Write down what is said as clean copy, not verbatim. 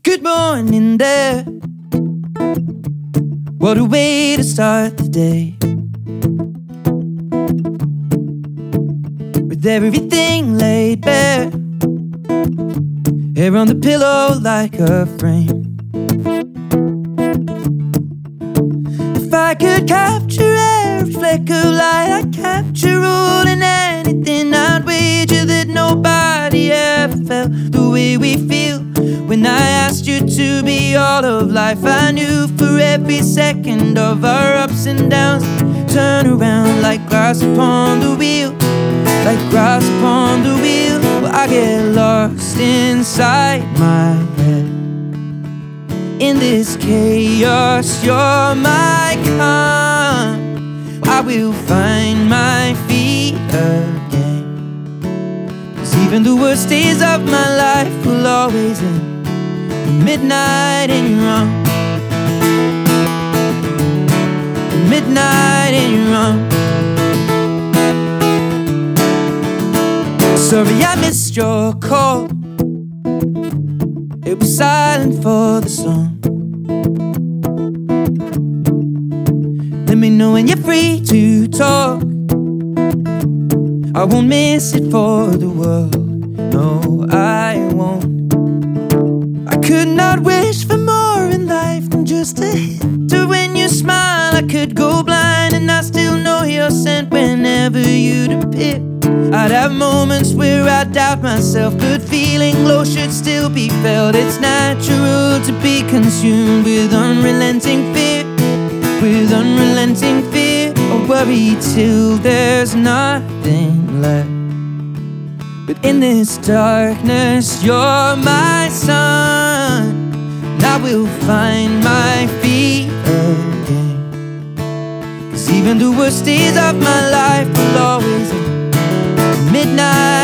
Good morning there. What a way to start the day, with everything laid bare, hair on the pillow like a frame. If I could capture every flicker of light, I'd capture all and anything. I'd wager that nobody ever felt the way we feel. When I asked you to be all of life, I knew for every second of our ups and downs, turn around like grass upon the wheel, like grass upon the wheel. Well, I get lost inside my head. In this chaos, you're my calm. I will find my feet again, 'cause even the worst days of my life will always end midnight and you're wrong. Midnight and you're wrong. Sorry I missed your call. It was silent for the song. Let me know when you're free to talk. I won't miss it for the world. No, I won't. I could not wish for more in life than just to hit her when you smile. I could go blind and I still know you're sent whenever you'd appear. I'd have moments where I doubt myself, but feeling low should still be felt. It's natural to be consumed with unrelenting fear, with unrelenting fear. Or worry till there's nothing left. But in this darkness, you're my sun, and I will find my feet again. 'Cause even the worst days of my life will always end midnight.